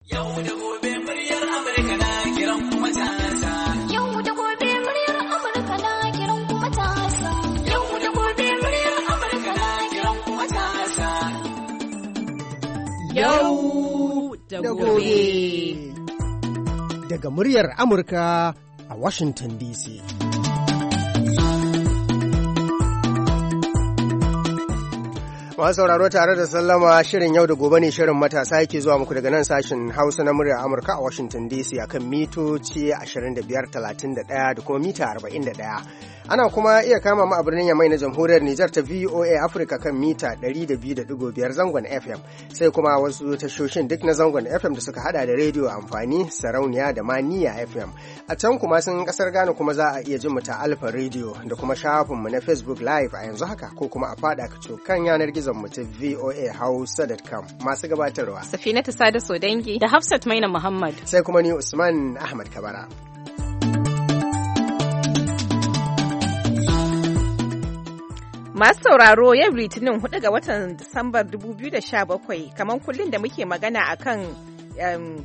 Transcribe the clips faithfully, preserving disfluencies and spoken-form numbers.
Yau da gobe muryar Amurka na kiran kuma matasa. Yau da gobe muryar Amurka na kiran kuma matasa. Yau da gobe muryar Amurka na kiran kuma matasa. Yau da gobe. Daga muryar Amurka a Washington D C. Masu sauraro tare da sallama shirin yau da gobe ne shirin matasa yake zuwa muku daga nan sashen Hausa na muryar Amurka a Washington D C akan mitoci ashirin da biyar, talatin da ɗaya da kuma mita arba'in da ɗaya. Ana kuma iya kama mu a birnin Yamai na Jamhuriyar Nijar ta V O A Africa kan mita ɗari da biyu da ɗigo biyar zangon F M, sai kuma wasu tashoshin duk na zangon F M da suka hada da rediyo amfani, sarauniya da maniya F M. A can kuma sun kasar Ghana kuma za a iya jin mu ta Alpha Radio da kuma shafinmu na Facebook Live a yanzu haka, ko kuma a fada kan yanar gizon mu ta V O A Hausa dot com. Masu gabatarwa Safinatu Sada Sodangi da Hafsat Maina Muhammad, sai kuma ni Usman Ahmad Kabara. Masu sauraro yau Litinin hudu ga watan Disambar dubu biyu da sha bakwai, kamar kullum da muke magana akan um,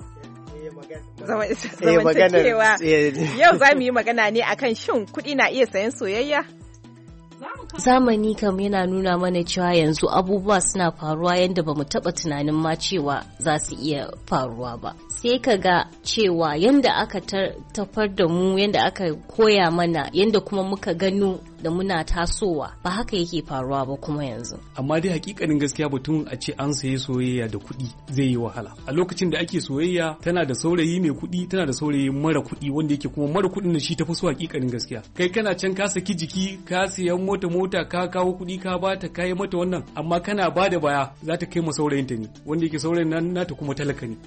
zamantakewa. Yau za mu yi magana ne akan shin kuɗi na iya sayan soyayya? Zamani kam yana nuna mana cewa yanzu abubuwa suna faruwa yadda ba mu taɓa tunanin ma cewa za su iya faruwa ba. Sai ka ga cewa yadda aka tafar da mu, yadda aka koya mana, yadda kuma muka gano da muna tasowa, ba haka yake faruwa ba kuma yanzu. Amma dai hakikanin gaskiya batun a ce an sayi soyayya da kuɗi zai yi wahala. A lokacin da ake soyayya tana da saurayi mai kuɗi, tana da saurayi mara kuɗi, wanda yake kuma mara kuɗin da shi tafi so hakikanin gaskiya. Kai kana can ka saki jiki, ka siyan mota mota, ka kawo kuɗi ka bata, ka yi mata wannan, amma kana bada baya za ta kai ma saurayinta ne, wanda yake saurayin nan nata kuma talaka ne.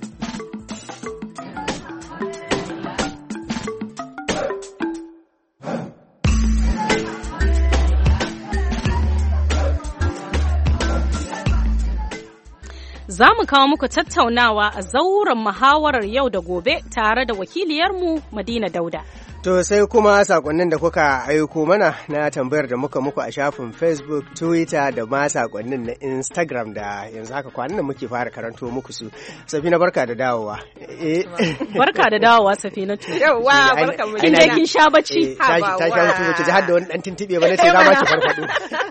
Za mu kawo muku tattaunawa a zauren muhawarar yau da gobe tare da wakiliyarmu Madina Dauda. To sai kuma sakonnin da kuka aiko mana na tambayar da muka muku a shafin Facebook, Twitter da ma sakonnin na Instagram da yanzu haka kwanan da muke fara karanto muku su. Safina barka da dawowa. Barka da dawowa Safina tu. Yawwa barka mu. Kin je kin sha bacci? Ta ta sha bacci bace ji har da wani dan tintibe ba nace za ma ki farfado.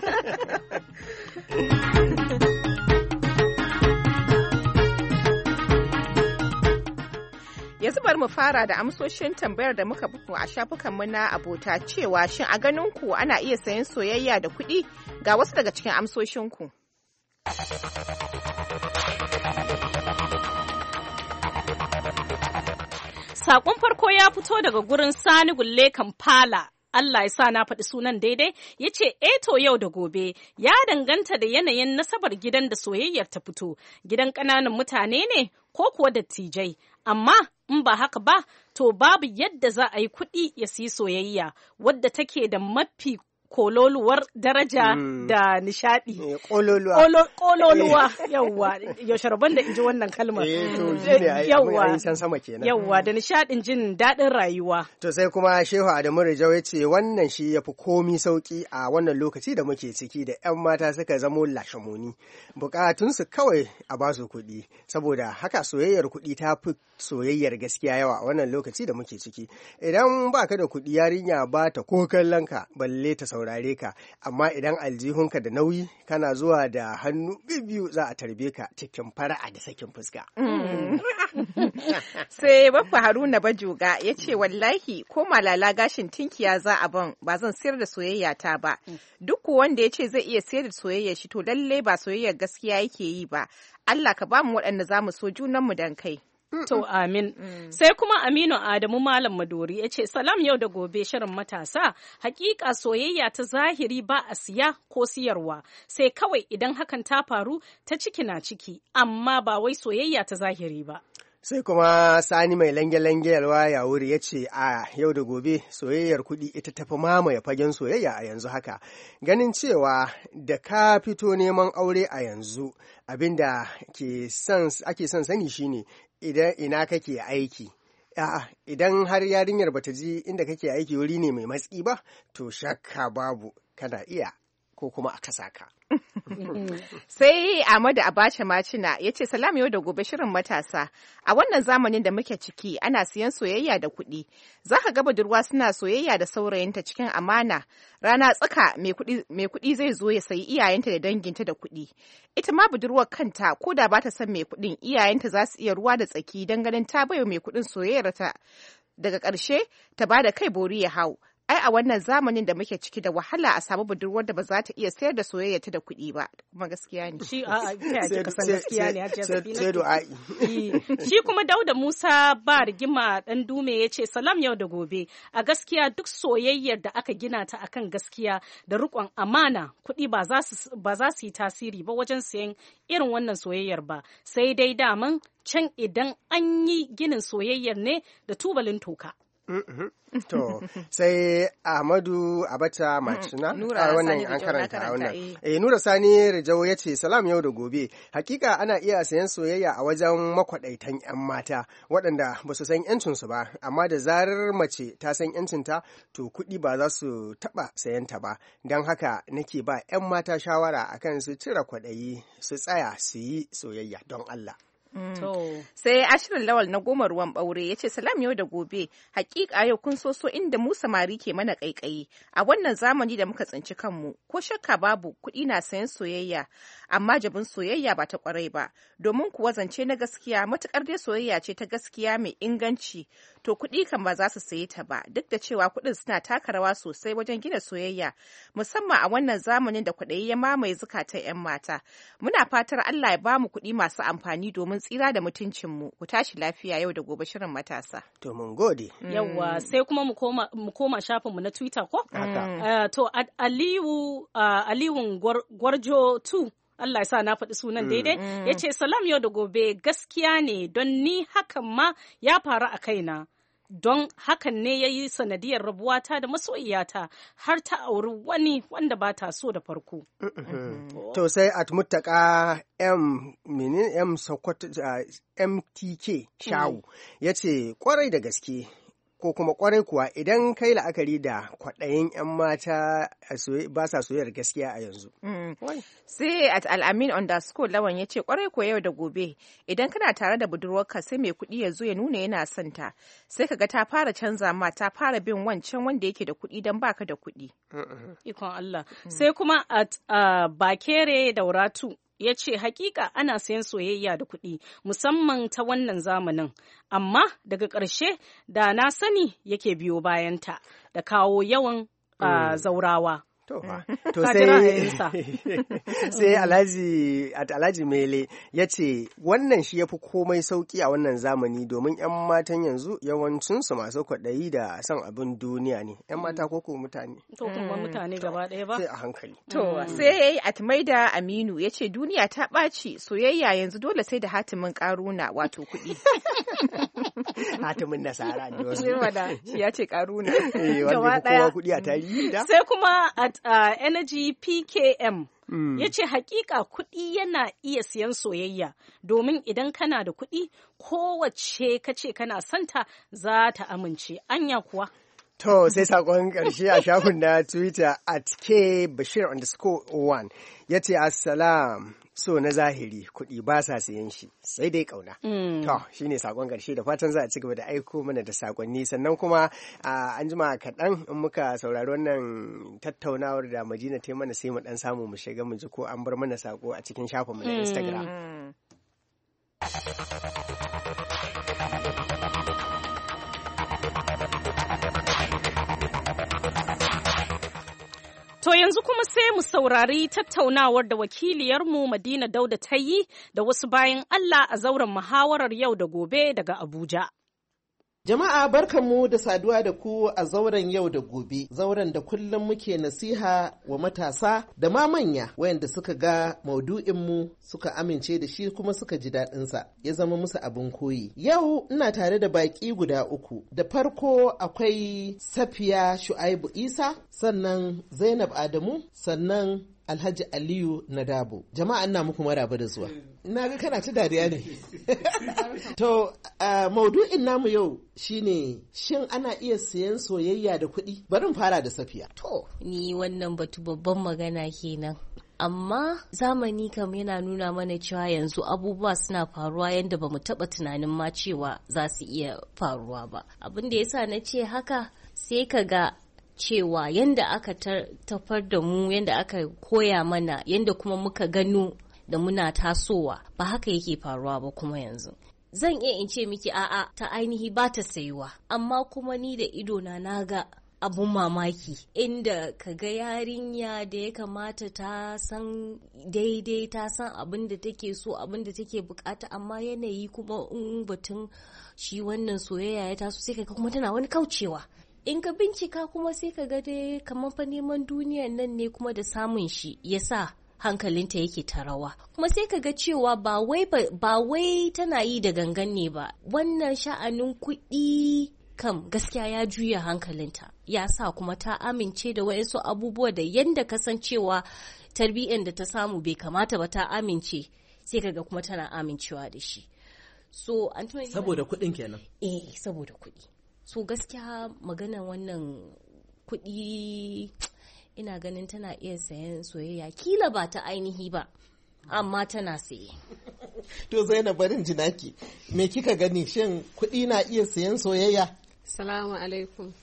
Yanzu bari mu fara da amsoshin tambayar da muka buku a shafukanmu na abota cewa shin a ganin ku ana iya sayan soyayya da kuɗi? Ga wasu daga cikin amsoshinku. Saƙon farko ya fito daga gurin Sani Gulle Kampala. Allah ya sa na faɗi sunan daidai, ya ce eto yau da gobe ya danganta da yanayin nasabar gidan da soyayyar ta fito, gidan ƙananan mutane ne ko kuwa dattijai, amma in ba haka ba to babu yadda za a yi kuɗi ya siyi soyayya wadda take da mafi kololuwar daraja mm. da nishadi. E, kololuwa. Kololuwa, yawwa, yaushe rabon da in ji wannan kalmar. E, to shi ne yawwa, san sama kenan. Yawwa, da nishadin jin daɗin rayuwa. To sai kuma Shehu Adamu Rijau ya ce wannan shi ya fi komi sauki a wannan lokaci da muke ciki da 'yan mata suka zamo lashamoni. Bukatunsu kawai a ba su kuɗi, saboda haka soyayyar kuɗi ta fi soyayyar gaskiya yawa a wannan lokaci da muke ciki. Idan ba ka da kuɗi yarinya ba ta ko kallon ka balle ta saurare ka, amma idan aljihunka da nauyi kana zuwa da hannu biyu za a tarbe ka cikin fara'a da sakin fuska. Sai Baffa Haruna Bajoga ya ce wallahi ko malala gashin tinkiya za a ban ba zan sayar da soyayya ta ba. Duk wanda ya ce zai iya sayar da soyayya shi to lalle ba soyayyar gaskiya yake yi ba. Allah ka bamu waɗanda za mu so junanmu dan kai. To amin. Mm. Sai kuma Aminu Adamu Malam Madori ya ce salam yau da gobe shirin matasa, hakika soyayya ta zahiri ba a siya ko siyarwa, sai kawai idan hakan ta faru ta ciki na ciki, amma ba wai soyayya ta zahiri ba. Sai kuma Sani mai lange-lange yalwa ya wuri ya ce a yau da gobe soyayyar kuɗi ita tafi mamaye fagen soyayya a yanzu haka, ganin cewa da ka fito neman aure a yanzu abinda ake son sani shine idan ina kake aiki. A'a, idan har yarinyar bata ji inda kake aiki wuri ne mai matsi ba, to shakka babu kana iya ko kuma a kasa ka. Sai Ahmadu Abacha Macina ya ce salam yau da gobe shirin matasa. A wannan zamanin da muke ciki ana siyan soyayya da kuɗi. Za ka ga budurwa suna soyayya da saurayinta cikin amana. Rana tsaka mai kuɗi zai zo ya sayi iyayenta da danginta da kuɗi. Ita ma budurwar kanta ko da ba ta son mai kuɗin iyayenta za su iya ruwa da tsaki don ganin ta bayo mai kuɗin soyayyarta. Daga ƙarshe ta ba da kai bori ya hau. Ai a wannan zamanin da muke ciki da wahala a samu budurwar da ba za ta iya sayar da soyayya ta da kuɗi ba, kuma gaskiya ne. Shi a a kasan gaskiya ne Hajiya Zabina. Sai du'a'i. Shi kuma Dauda Musa ba rigima dan dume ya ce salam yau da gobe. A gaskiya duk soyayyar da aka gina ta akan gaskiya da riƙon amana kuɗi ba za su ba za su yi tasiri ba wajen sayan irin wannan soyayyar ba. Sai dai daman can idan an yi ginin soyayyar ne da tubalin toka. To sai Ahmadu Abacha Macina a wannan an karanta wannan. Eh Nura Sani Rijau ya ce salam yau da gobe. Hakika ana iya sayan soyayya a wajen makwadaitan yan mata waɗanda ba su san yancin su ba, amma da zarar mace ta san yancinta to kuɗi ba za su taɓa sayanta ba. Don haka nake ba yan mata shawara akan su cire kwaɗayi su tsaya su yi soyayya don Allah. Mm. Sai ashirin lawal na goma ruwan ɓaure ya ce salam yau da gobe hakika yau kun so so inda mu samari ke mana ƙaiƙayi a wannan zamani da muka tsinci kanmu ko shakka babu kuɗi na sayan soyayya amma jabin soyayya ba ta ƙwarai ba domin kuwa zance na gaskiya matuƙar dai soyayya ce ta gaskiya mai inganci to kuɗi kan ba za su sayi ta ba duk da cewa kuɗin suna taka rawa sosai wajen gina soyayya musamman a wannan zamanin da kuɗi ya mamaye zukatan 'yan mata muna fatar Allah ya ba mu kuɗi masu amfani domin tsira da mutuncinmu ku tashi lafiya yau da gobe shirin matasa. To mun gode. Yawwa sai kuma mu koma mu koma shafinmu na Twitter ko? Uh, to Aliyu uh, Aliyun Gwarjo two Allah ya sa na faɗi sunan daidai mm. ya ce salam yau da gobe gaskiya ne don ni hakan ma ya faru a kaina. Don hakan ne ya yi sanadiyar rabuwata da masoyiyata har ta auri wani wanda ba ta so da farko. To sai at mutaka M minin M Sokoto M T K Shawu ya ce kwarai da gaske ko kuma kwarai kuwa idan kai la'akari da kwaɗayin 'yan mata ba sa soyayyar gaskiya a yanzu. Sai at al'amin underscore lawan ya ce kwarai kuwa yau da gobe idan kana tare da budurwarka sai mai kuɗi ya zo ya nuna yana son ta sai kaga ta fara canza ma ta fara bin wancan wanda yake da kuɗi don baka da kuɗi. Ikon Allah. Sai kuma at uh, Bakere Dauratu ya ce hakika ana sayan soyayya da kuɗi musamman ta wannan zamanin amma daga ƙarshe da na sani yake biyo bayanta da kawo yawan uh, zaurawa. To sai sai Alhaji Alhaji Mele ya ce wannan shi ya fi komai sauki a wannan zamani domin 'yan matan yanzu yawancinsu masu kwaɗayi da son abin duniya ne. 'Yan mata ko ko mutane? To kuma mutane gaba ɗaya ba. Sai a hankali. To sai Atmaida Aminu ya ce duniya ta ɓaci soyayya yanzu dole sai da hatimin ƙaruna wato kuɗi. Hatimin nasara ne wasu. Shi ya ce ƙaruna. Wanda kowa kuɗi a tarihi da. Sai kuma at uh, Energy P K M mm. ya ce hakika kuɗi yana iya siyan soyayya domin idan kana da kuɗi kowace kace kana santa za ta amince anya kuwa. To sai sakon ƙarshe a shafin na Twitter at K Bashir underscore one ya ce assalam so na zahiri kuɗi ba sa siyan shi sai dai ƙauna. Mm. To shi ne sakon ƙarshe da fatan za a ci gaba da aiko mana da sakonni sannan kuma an jima kaɗan in muka saurari wannan tattaunawar da Madina ta mana sai mu ɗan samu mu shiga mu ji ko an bar mana sako a cikin shafinmu na Instagram. Mm. To yanzu kuma sai mu saurari tattaunawar da wakiliyarmu Madina Dauda ta yi da wasu bayan Allah a zauren muhawarar yau da gobe daga Abuja. Jama'a barkanmu da saduwa da ku a zauren yau da gobe, zauren da kullum muke nasiha wa matasa da ma manya wayanda suka ga maudu'inmu suka amince da shi kuma suka ji daɗinsa ya zama musu abin koyi. Yau ina tare da baƙi guda uku, da farko akwai Safiya Shu'aibu Isa, sannan Zainab Adamu, sannan Alhaji Aliyu Nadabo. Jama'a ina muku maraba da zuwa. Ina ga kana ta dariya ne. To, uh, maudu'in namu yau shine shin ana iya siyan soyayya da kuɗi? Bari mu fara da Safiya. To, ni wannan batu babban magana kenan. amma zamani kam yana nuna mana cewa yanzu abubuwa suna faruwa yadda ba mu taɓa tunanin ma cewa za su iya faruwa ba. Abin da yasa na ce haka sai ka ga cewa yadda aka tafar da mu, yadda aka koya mana, yadda kuma muka gano da muna tasowa ba haka yake faruwa ba kuma yanzu. Zan iya in ce miki a'a ta ainihi ba ta sayuwa, amma kuma ni da idona na ga abun mamaki inda ka ga yarinya da ya kamata ta san daidai, ta san abin da take so, abin da take bukata, amma yanayi kuma in batun shi wannan soyayya ya taso sai ka kuma tana wani kaucewa. In ka bincika kuma sai ka ga dai kamar fa neman duniyan nan ne kuma da samun shi yasa hankalinta yake ta rawa, kuma sai ka ga cewa ba wai ba wai tana yi da gangan ne ba. Wannan sha'anin kuɗi kam gaskiya ya juya hankalinta, ya sa kuma ta amince da wayansu abubuwa da yanda kasancewa tarbiyyar da ta samu bai kamata ba, ta amince sai ka ga kuma tana amincewa da shi. So Anthony, saboda kuɗin kenan. Eh, saboda kuɗi. So gaskiya magana wannan kuɗi ina ganin tana iya sayan soyayya, kila ba ta ainihi ba amma tana saye. To Zainab, barin jinaki, me kika gani, shin kuɗi na iya sayan soyayya? Salamu alaikum.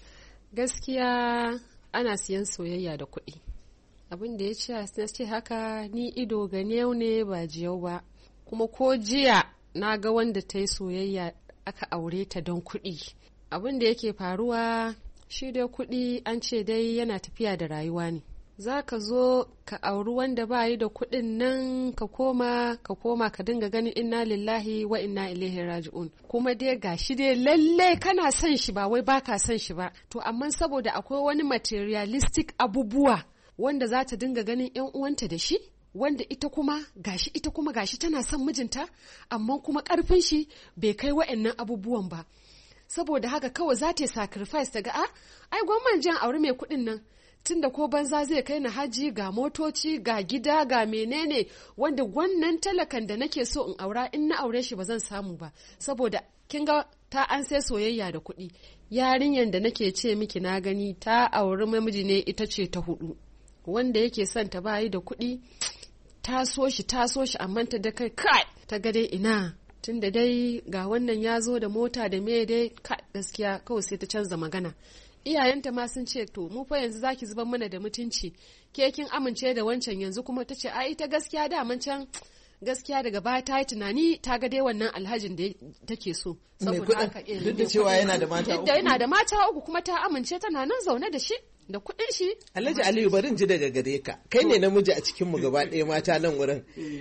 Gaskiya ana siyan soyayya da kuɗi. Abin da ya ce ce haka ni ido ga ne ba jiyau ba, kuma ko jiya na ga wanda ta yi soyayya aka aure ta don kuɗi. Abin da yake faruwa shi dai kuɗi an ce dai yana tafiya da rayuwa ne. Za ka zo ka auri wanda ba yi da kuɗin nan ka koma ka koma ka dinga ganin inna lillahi wa inna ilaihi raji'un, kuma dai gashi dai lalle kana son shi ba wai baka son shi ba, to amma saboda akwai wani materialistic abubuwa wanda za ta dinga ganin yan uwanta da shi, wanda ita kuma gashi ita kuma gashi tana son mijinta amma kuma karfin shi bai kai wa'annan abubuwan ba. Saboda haka kawai za ta yi sacrifice ta ga a ai gwamman jan aure mai kuɗin nan, tunda ko banza zai kai na haji, ga motoci, ga gida, ga menene, wanda wannan talakan da nake so in aura in na aure shi ba zan samu ba. Saboda kin ga ta an sai soyayya da kuɗi. Yarinyar da nake ce miki na gani ta auri namiji ne ita ce ta hudu, wanda yake son ta bayi da kuɗi, ta so shi ta so shi amma ta da kai kai ta ga dai ina, tunda dai ga wannan ya zo da mota da me dai gaskiya kawai sai ta canza magana. Iyayenta ma sun ce to mu fa yanzu zaki zubar mana da mutunci, ke kin amince da wancan, yanzu kuma ta ce ai ita gaskiya da can gaskiya daga baya ta yi tunani ta ga dai wannan alhajin da take so. Saboda haka duk da cewa yana da mata uku, yana da mata uku kuma ta amince tana nan zaune da shi da kuɗin shi. Alhaji Aliyu, barin ji daga gare ka, kai ne namiji a cikin mu gaba ɗaya mata nan wurin.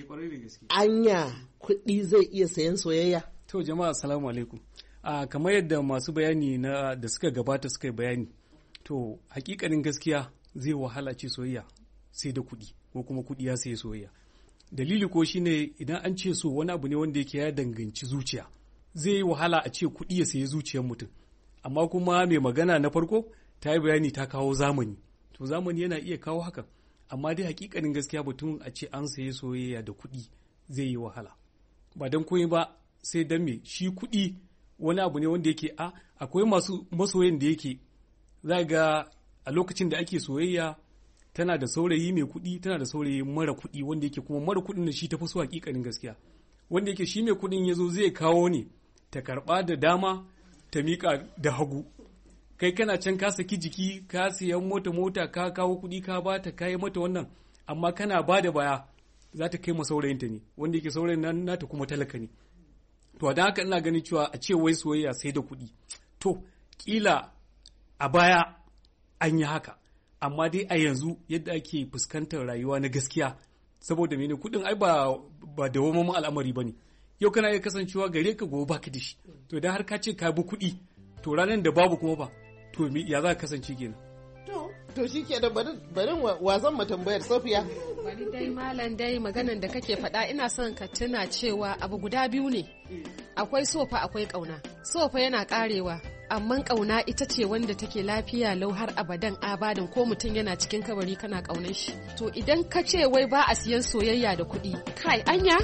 Anya kuɗi zai iya sayan soyayya? To jama'a assalamu alaikum. Uh, kamar yadda masu bayani na da suka gabata suka yi bayani, to hakikanin gaskiya zai wahala ce soyayya sai da kuɗi, ko kuma kuɗi ya sai soyayya. Dalili ko shine idan an ce so wani abu ne wanda yake ya danganci zuciya, zai yi wahala a ce kuɗi ya sayi zuciyar mutum. Amma kuma mai magana na farko ta yi bayani ta kawo zamani, to zamani yana iya kawo haka, amma dai hakikanin gaskiya batun a ce an sayi soyayya da kuɗi zai yi wahala. Ba don koyi ba sai dan me shi kuɗi wani abu ne wanda yake a akwai masu masoyan da yake za ga a lokacin da ake soyayya tana da saurayi mai kuɗi, tana da saurayi mara kuɗi, wanda yake kuma mara kuɗin da shi ta fi so hakikanin gaskiya, wanda yake shi mai kuɗin ya zo zai kawo ne ta karɓa da dama ta miƙa da hagu. Kai kana can ka saki jiki, ka siyan mota mota, ka kawo kuɗi ka ba ta kayi mata wannan, amma kana ba da baya za ta kai ma saurayinta ne, wanda yake saurayin nan nata kuma talaka ne. To da haka ina ganin cewa a ce wai soyayya sai da kuɗi, to kila a baya an yi haka, amma dai a yanzu yadda ake fuskantar rayuwa na gaskiya, saboda mene kuɗin ai ba ba dawwammamin al'amari bane. Yau kana iya kasancewa gare ka, gobe baka da shi, to dan har ka ce ka bi kuɗi, to ranar da babu kuma ba, to ya za ka kasance kenan? To to shike da barin barin wazan mu tambayar Safiya. Bari dai malam dai maganan da kake faɗa ina son ka tuna cewa abu guda biyu ne. Akwai sofa akwai ƙauna. Sofa yana ƙarewa, amma ƙauna ita ce wanda take lafiya lau har abadan abadan, ko mutum yana cikin kabari kana ƙaunar shi. To idan ka ce wai ba a siyan soyayya da kuɗi, kai anya?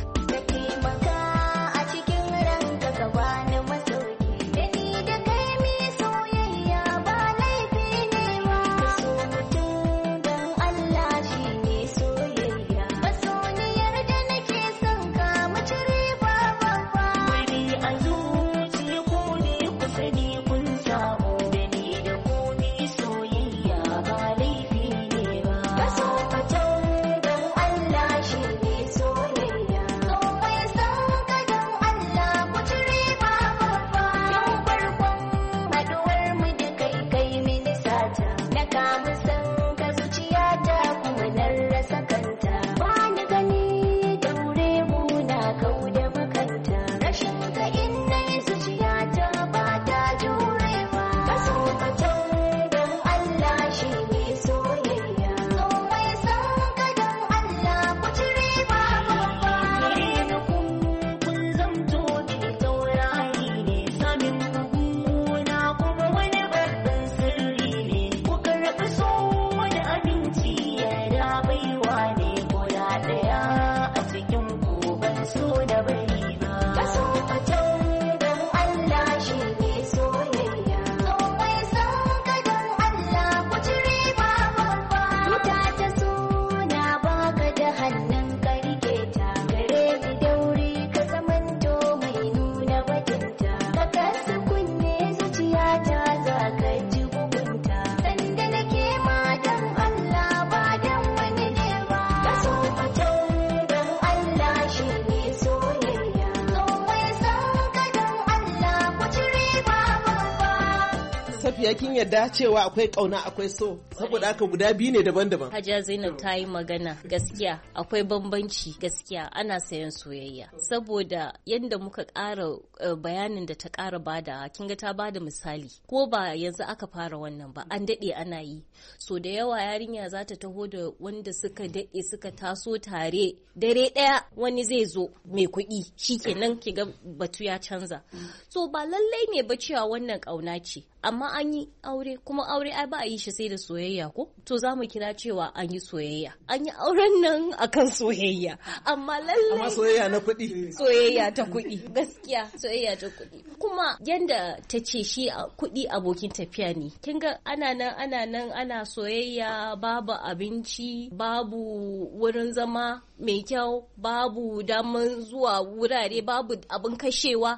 Safiya kin yarda cewa akwai kauna akwai so, saboda haka guda biyu ne daban-daban. Hajiya Zainab ta yi magana gaskiya akwai bambanci gaskiya ana sayan soyayya saboda yadda muka ƙara bayanin da ta ƙara bada kin ga ta bada misali ko ba yanzu aka fara wannan ba an daɗe ana yi so da yawa yarinya za ta taho da wanda suka daɗe suka taso tare dare ɗaya wani zai zo mai kuɗi shikenan ki ga batu ya canza so ba lallai ne ba cewa wannan ƙauna ce amma an yi aure kuma aure ai ba a yi shi sai da soyayya ko to za mu kira cewa an yi soyayya an yi auren nan akan soyayya amma lallai amma soyayya na kuɗi soyayya ta kuɗi gaskiya soyayya ta kuɗi kuma yanda ta ce shi kuɗi abokin tafiya ne kin ga ana nan ana nan ana soyayya babu abinci babu wurin zama mai kyau babu daman zuwa wurare babu abin kashewa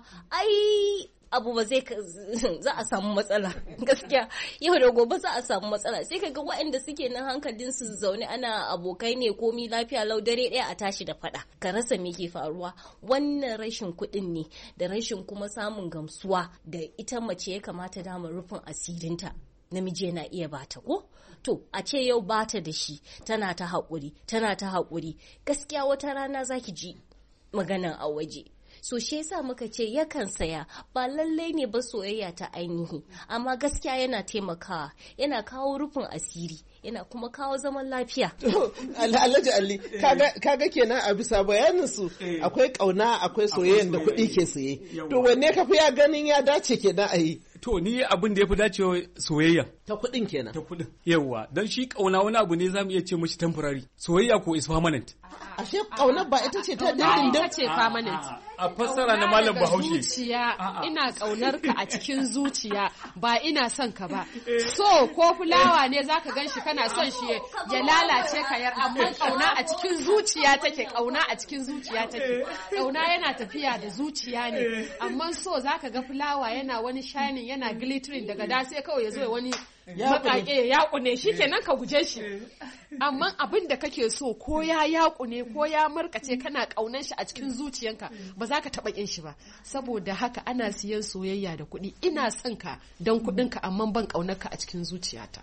ai abu ba zai za a samu matsala gaskiya yau da gobe za a samu matsala sai kaga waɗanda suke nan hankalin su zaune ana abokai ne komi lafiya lau dare ɗaya a tashi da faɗa ka rasa me ke faruwa wannan rashin kuɗin ne da rashin kuma samun gamsuwa da ita mace ya kamata damar rufin asirinta namiji yana iya bata ko to a ce yau bata da shi tana ta haƙuri tana ta haƙuri gaskiya wata rana zaki ji maganan a waje so shi yasa muka ce yakan saya ba lallai ne ba soyayya ta ainihi amma gaskiya yana taimakawa yana kawo rufin asiri yana kuma kawo zaman lafiya. Alhaji Ali kaga kenan a bisa bayanin su akwai kauna akwai soyayya da kuɗi ke saye to wanne ka fi ya ganin ya dace kenan a yi. To ni abin da ya fi dacewa soyayya. Ta kuɗin kenan. Ta kuɗin. Yawwa don shi kauna wani abu ne zamu iya ce mashi temporary soyayya ko is permanent. Ashe kauna ba ita ce ta dindindin. Ita ce permanent. A fassara na malam Bahaushe. Zuciya ina kaunar ka a cikin zuciya ba ina son ka ba. So ko fulawa ne zaka gan shi kana son shi ya lalace ka yar amma kauna a cikin zuciya take kauna a cikin zuciya take. Kauna yana tafiya da zuciya ne amma so zaka ga fulawa yana wani shining yana glittering daga da sai kawai ya zo wani makake ya kune shi kenan ka guje shi amma abin da kake so ko ya yakune ko ya markace kana kaunan shi a cikin zuciyanka ba za ka taba kin shi ba saboda haka ana siyan soyayya da kuɗi ina son ka don kuɗin ka amma ban kaunar ka a cikin zuciyata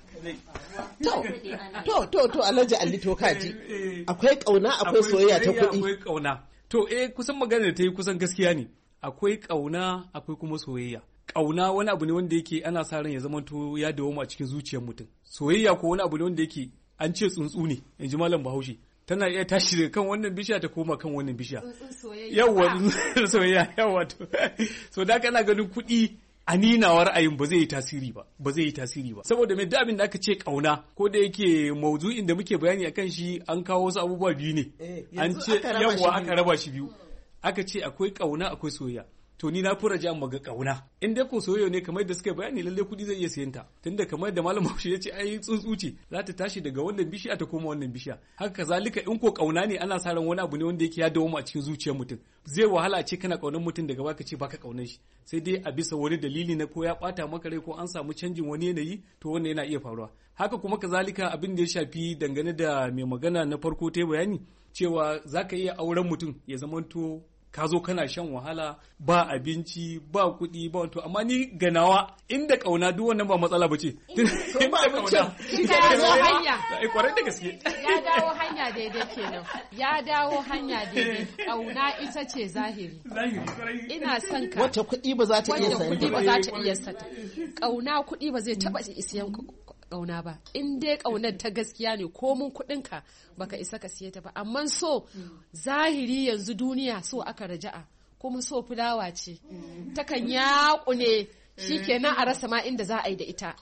to to to to Alhaji Ali to kaji akwai kauna akwai soyayya ta kuɗi akwai kauna to eh kusan magana da ta yi kusan gaskiya ne akwai kauna akwai kuma soyayya ƙauna wani abu ne wanda yake ana sa ran ya zamanto ya dawo a cikin zuciyar mutum soyayya ko wani abu ne wanda yake an ce tsuntsu ne in ji malam Bahaushe tana iya tashi daga kan wannan bishiya ta koma kan wannan bishiya yawa soyayya yawa to so da kana ganin kuɗi aninawar ra'ayin ba zai yi tasiri ba ba zai yi tasiri ba saboda mai da abin da aka ce kauna ko da yake maudu'in da muke bayani akan shi an kawo wasu abubuwa biyu ne an ce yawa aka raba shi biyu aka ce akwai kauna akwai soyayya to ni na fura jan maga kauna in dai ko soyayya ne kamar da suka bayani lalle kudi zai iya siyan ta tunda kamar da malam Bahaushe ya ce ai tsuntsu ce za ta tashi daga wannan bishiya ta koma wannan bishiya haka kazalika in ko kauna ne ana sa ran wani abu ne wanda yake ya dawo a cikin zuciyar mutum zai wahala ce kana kaunar mutum daga baka ce baka kaunar shi sai dai a bisa wani dalili na ko ya bata maka rai ko an samu canjin wani yanayi to wannan yana iya faruwa haka kuma kazalika abin da ya shafi dangane da mai magana na farko ta bayani cewa zaka iya auren mutum ya zamanto ka zo kana shan wahala ba abinci ba kuɗi ba wato amma ni ganawa inda kauna duk wannan ba matsala ba ce ba abinci shi ka ya zo hanya kwarai da gaske ya dawo hanya daidai kenan ya dawo hanya daidai kauna ita ce zahiri ina son ka wacce kuɗi ba za ta iya sayan kuɗi ba za ta iya sata kauna kuɗi ba zai taɓa isiyan kauna ba in dai kaunar ta gaskiya ne ko mun kuɗinka baka isa ka siye ta ba amma so zahiri yanzu duniya so aka raja'a kuma so fulawa ce takan yaƙune shikenan a rasa ma inda za a yi da ita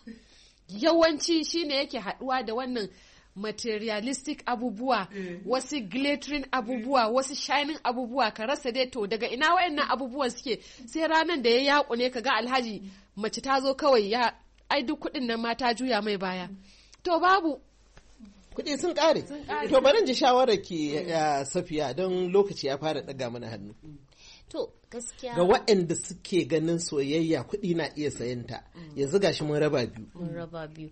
yawanci shine yake haɗuwa da wannan materialistic abubuwa wasu glittering abubuwa wasu shining abubuwa ka rasa dai to daga ina wayannan abubuwan suke sai ranan da ya yaƙune ka ga alhaji mace ta zo kawai ya ai duk kuɗin nan mata juya mai baya to babu kuɗi sun ƙare to bari ji shawarar ki Safiya don lokaci ya fara ɗaga mana hannu to gaskiya ga waɗanda suke ganin soyayya kuɗi na iya sayanta yanzu gashi mun raba biyu mun raba biyu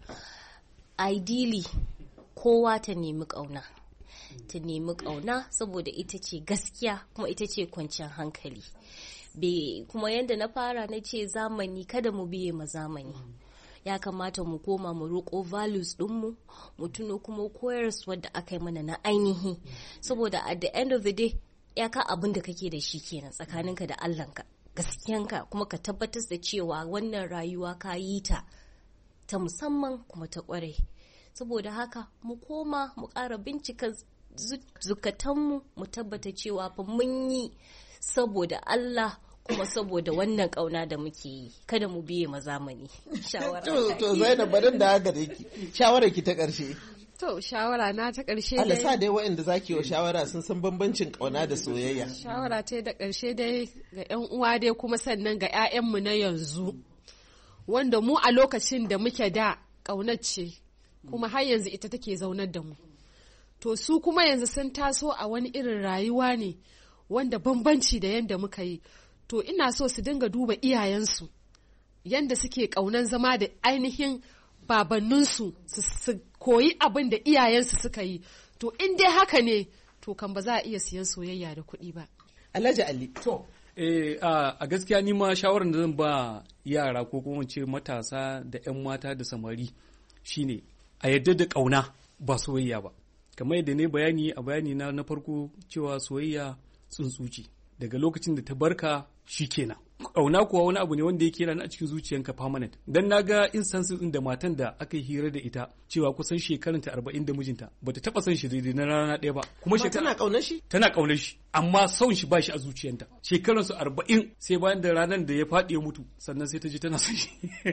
ideally kowa ta nemi ƙauna ta nemi ƙauna saboda ita ce gaskiya kuma ita ce kwanciyar hankali be kuma yadda na fara na ce zamani kada mu biye ma zamani ya kamata mu koma mu roƙo values ɗinmu mu tuno kuma koyarwa da aka yi mana na ainihi saboda at the end of the day ya ka abin da kake da shi kenan tsakaninka da Allahnka gaskiyanka kuma ka tabbatar da cewa wannan rayuwa ka yi ta ta musamman kuma ta ƙware saboda haka mu koma mu ƙara bincika zukatanmu mu tabbata cewa fa mun yi saboda Allah kuma saboda wannan kauna da muke yi kada mu biye ma zamani. Shawara to to Zainab barin da haka dake shawara ki ta ƙarshe. To shawara na ta ƙarshe dai Allah sa dai waɗanda zaki yi shawara sun san bambancin kauna da soyayya. Shawara ta da ƙarshe dai ga ƴan uwa dai kuma sannan ga ƴaƴanmu na yanzu wanda mu a lokacin da muke da ƙaunar ce kuma har yanzu ita take zaunar da mu. To su kuma yanzu sun taso a wani irin rayuwa ne wanda bambanci da yanda muka yi. To ina so su dinga duba iyayensu yanda suke ƙaunan zama da ainihin babanninsu su koyi abin da iyayensu suka yi. To in dai haka ne to kan ba za a iya siyan soyayya da kuɗi ba. Alhaji Ali. To, eh, a gaskiya ni ma shawarar da zan ba yara ko kuma ce matasa da 'yan mata da samari shine a yadda da ƙauna ba soyayya ba. Kamar yadda ne bayani a bayani na na farko cewa soyayya tsuntsu ce. Daga lokacin da ta barka shi kenan. Ƙauna kuwa wani abu ne wanda yake rana a cikin zuciyanka permanent. Dan na ga instances ɗin da matan da aka yi hira da ita cewa kusan shekarunta arba'in da mijinta bata taɓa son shi daidai na rana ɗaya ba. Kuma tana ƙaunar shi? Tana ƙaunar shi, amma son shi ba shi a zuciyanta. Shekarunsu arba'in sai bayan da ranar da ya faɗi ya mutu sannan sai ta ji tana son shi.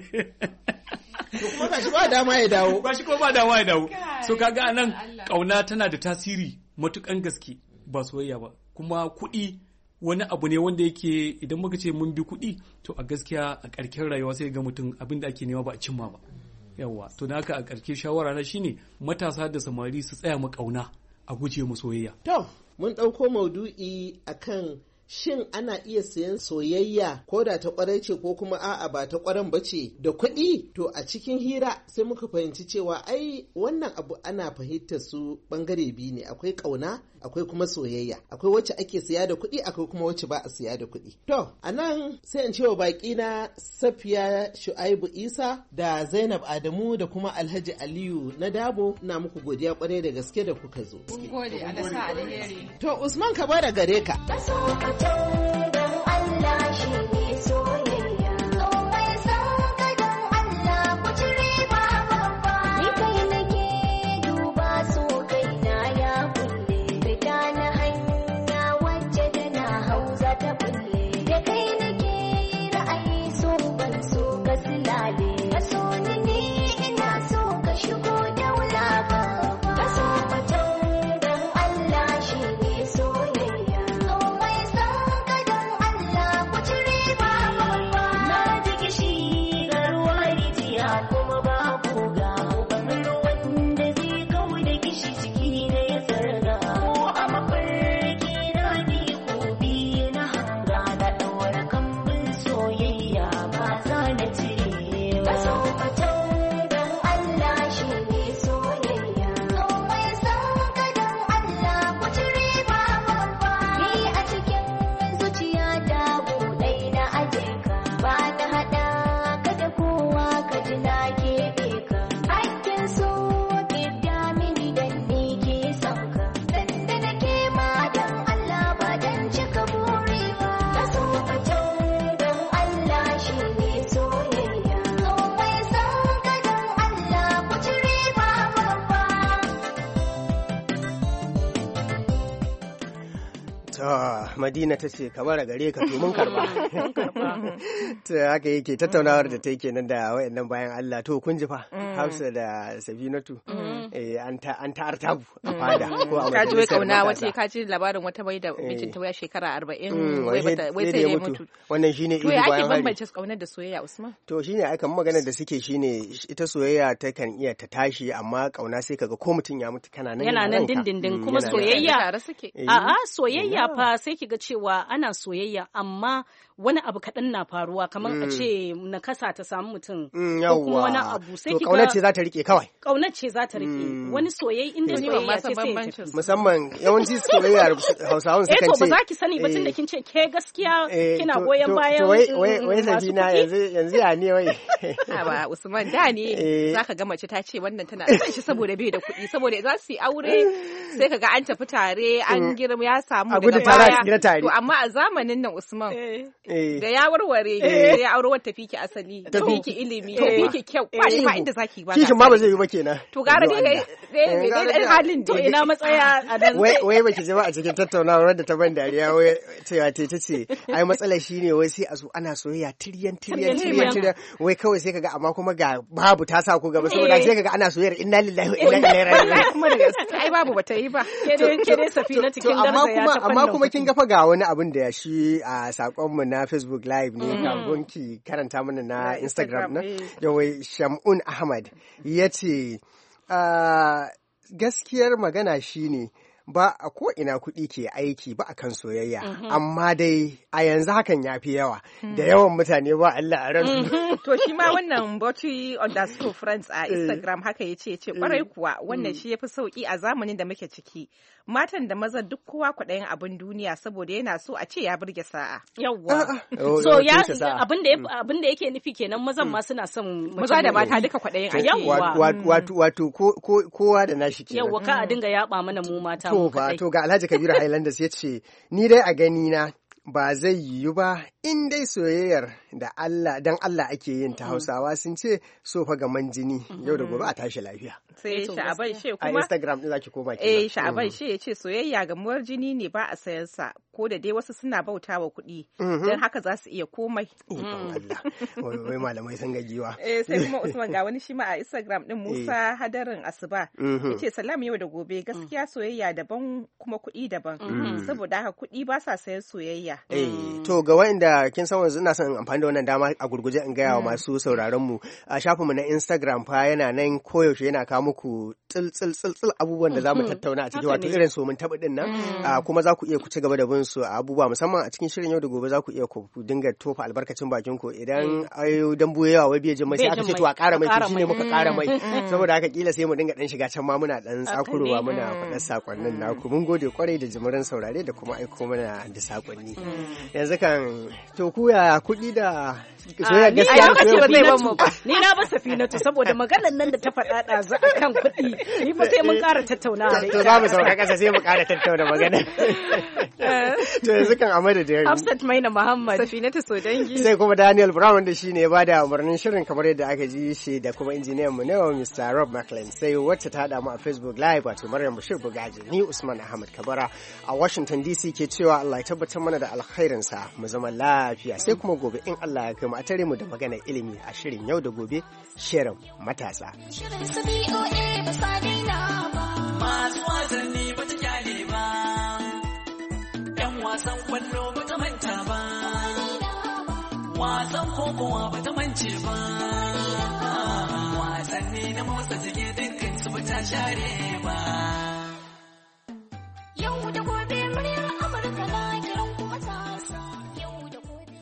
To kuma ba shi ba dama ya dawo. Ba shi ko ba dama ya dawo. So kaga anan ƙauna tana da tasiri matukan gaske ba soyayya ba. Kuma kuɗi wani abu ne wanda yake idan muka ce mun bi kuɗi to a gaskiya a ƙarƙen rayuwa sai ga mutum abin da ake nema ba a cimma ba yawa to da haka a ƙarƙe shawara na shine matasa da samari su tsaya mu ƙauna a guje mu soyayya. To mun ɗauko maudu'i akan shin ana iya siyan soyayya ko da ta kwarai ce ko kuma a'a ba ta kwaran ba ce da kuɗi? To a cikin hira sai muka fahimci cewa ai wannan abu ana fahimtar su bangare biyu ne, akwai ƙauna akwai kuma soyayya, akwai wacce ake siya da kuɗi akwai kuma wacce ba a siya da kuɗi. To a nan sai in ce wa baƙi na Safiya Shu'aibu Isa da Zainab Adamu da kuma Alhaji Aliyu na Dabo na muku godiya kwarai da gaske da kuka zo. Mun gode, Allah sa alheri. To Usman ka bada gare ka. Allah shi ne soyayya. Komai san ka don Allah ku cire ba babba. Ni kai nake duba so kaina ya kulle. Fita na hanya wacce da na hauza ta kulle. Da kai nake ra'ayi so ban so ka silale. Ka so ni ne ina so ka shigo daula babba. Ka so mutum don Allah shi ne soyayya. Komai san ka don Allah ku cire ba babba. Na ji kishi ga ruwa rijiya kuma babu ga ban ruwan da zai kawo da kishi ciki na ya sarga. Ko a mafarki na bi ko bi na hanga na ɗaura kambin soyayya ba za na cire ba. Ka so mutum don Allah shi ne soyayya. Komai san ka don Allah ku cire ba babba. Ni a cikin zuciya ta buɗai na aje ka. Ba na haɗa ka da kowa ka ji na keɓe ka. Hakkin so fidda mini dan ni ke son ka. Dan da nake ma don Allah ba dan cika buri ba. Ka so mutum don Allah shi ne soyayya. Komai san ka don Allah ku cire ba babba. To Madina ta ce kamar a gare ka to mun karba. To haka yake tattaunawar da ta yi kenan da wayannan bayan Allah to kun ji fa Hafsa da Safinatu eh an ta an ta artabu a fada ko a ka ji wai majalisar kauna matasa. wace ka ji labarin wata bai da mijinta waya shekara arba'in Mm, wai wai bata- sai wai da sai ya ya mutu. mutu. Wannan shine To ido ya ake bayan hari. bambance kaunar da soyayya Usman? To shine aka magana da suke shine ita soyayya ta kan iya ta tashi amma kauna sai kaga ko mutum ya mutu kana nan Yana nan ranka. dindindin, Mm, kuma yana nan. soyayya- Tare suke. Eh, A'a soyayya fa sai kiga cewa ana soyayya amma wani abu kaɗan na faruwa kamar a ce nakasa ta samu mutum mm, ko kuma wani yawwa. abu sai To kiga kaunar ce za ta rike kawai. ƙaunar ce za ta rike bane wani soyayya inda soyayya ce sai musamman yawanci soyayya Hausawan sukan ce eh to ba za ki sani ba tunda kin ce ke gaskiya kina goyon bayan wai wai wai Sabina yanzu yanzu ya ne wai ba Usman da ne zaka ga mace ta ce wannan tana son shi saboda bai da kuɗi saboda za su yi aure sai kaga an tafi tare an girma ya samu daga baya to amma a zamanin nan Usman da ya warware ya aure wata fiki asali fiki ilimi fiki kyau ba shi ba inda zaki ba kishin ma ba zai yi ba kenan to gara dai dai halin to ina matsaya a nan wai wai baki ji ba a cikin tattaunawar da ta ban dariya wai cewa te tace ai matsalar shine wai sai a zo ana soyayya tiryan tiryan tiryan tiryan wai kawai sai kaga amma kuma ga babu ta sa ku gaba saboda sai kaga ana soyayyar inna lillahi wa inna ilaihi raji'un ai babu bata yi ba ke dai ke dai Safina cikin garza ya ta amma kuma kin ga fa ga wani abin da shi a sakon mu na Facebook live ne kafin ki karanta mana na Instagram na yawai Shamun Ahmad yace gaskiyar magana shine ba a ko ina kuɗi ke aiki ba a kan soyayya amma dai a yanzu hakan ya fi yawa da yawan mutane ba Allah a ransu. To shi ma wannan Bauchi underscore friends a Instagram haka ya ce ce kwarai kuwa wannan shi ya fi sauki a zamanin da muke ciki matan da maza duk kowa kwaɗayin abin duniya saboda yana so a ce ya burge sa'a. Yawwa. So ya abin da yake nufi kenan mazan ma suna son maza da mata duka kwaɗayin a yawwa. Wato wato kowa da nashi kenan. Yawwa ka a dinga yaba mana mu mata. To ba to ga Alhaji Kabiru Highlanders ya ce ni dai a gani na ba zai yiwu ba in dai soyayyar da Allah dan Allah ake yin ta Hausawa sun ce so fa gaman jini yau da gobe a tashi lafiya. Sai Sha'aban she kuma a Instagram din zaki koma kenan. Eh Sha'aban she ya ce soyayya gamuwar jini ne ba a sayan sa ko da dai wasu suna bautawa kuɗi dan haka za su iya komai. Allah wai malamai sun gajiwa. Eh sai kuma Usman ga wani shi ma a Instagram din Musa Hadarin Asuba yace salam yau da gobe gaskiya soyayya daban kuma kuɗi daban saboda haka kuɗi ba sa sayan soyayya. Eh to ga wanda kin san wanzu ina son amfani da wannan dama a gurguje in gaya wa masu sauraron mu a shafin mu na Instagram fa yana nan koyaushe yana kawo muku tsil tsil tsil tsil abubuwan da zamu tattauna a cikin wato irin so mun taɓa din nan kuma za ku iya ku ci gaba da bin su a abubuwa musamman a cikin shirin yau da gobe za ku iya ku dinga tofa albarkacin bakin ku idan ayo dan buyewa wai bai jin mai sai aka ce to a ƙara mai shine muka ƙara mai saboda haka kila sai mu dinga dan shiga can ma muna dan tsakurowa muna faɗar sakonnin naku mun gode kwarai da jimirin saurare da kuma aiko mana da sakonni yanzu kan to ku ya kuɗi da soyayya gaskiya ba zai ban mu ba ni na ba Safinatu saboda maganar nan da ta faɗa da za a kan kuɗi ni fa sai mun ƙara tattaunawa da ita to za mu sauka ƙasa sai mu ƙara tattauna magana to yanzu kan Amadu da Hafsat Maina Muhammad Safinatu Sodangi sai kuma Daniel Brown wanda shine ya bada umarnin shirin kamar yadda aka ji shi da kuma injiniyan mu ne Mister Rob McLean sai wacce ta hada mu a Facebook Live wato Maryam Bashir Bugaji ni Usman Ahmad Kabara a Washington D C ke cewa Allah ya tabbatar mana da alkhairinsa mu zama lafiya sai kuma gobe in Allah ya kai mu a tare mu da maganar ilimi a shirin yau da gobe shirin matasa. Shirin su B O A ba sa daina ba. Masu wasanni ba ta kyale ba. Yan wasan kwallo ba ta manta ba. Wasan kokowa ba ta mance ba. Wasanni na motsa jiki dukkan su ba ta share ba.